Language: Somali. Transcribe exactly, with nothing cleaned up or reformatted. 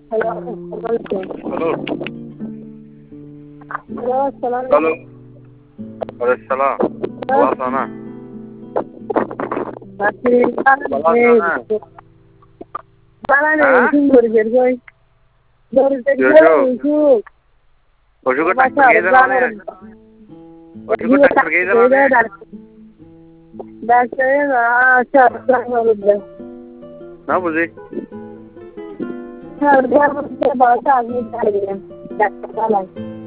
Hello hello अस्सलाम हेलो अरे सलाम बड़ा साना बड़ा साना Bala ne yankin gurgurgoi. Gurgurgoi जोजो yankin. ओशु को Ba टक्कर ta गई था zamar. ना ओशु को टक्कर गई था ना da da sai na ta zamar da. ना बुझे Ta zamar da ba ta ne ta ne. Da ta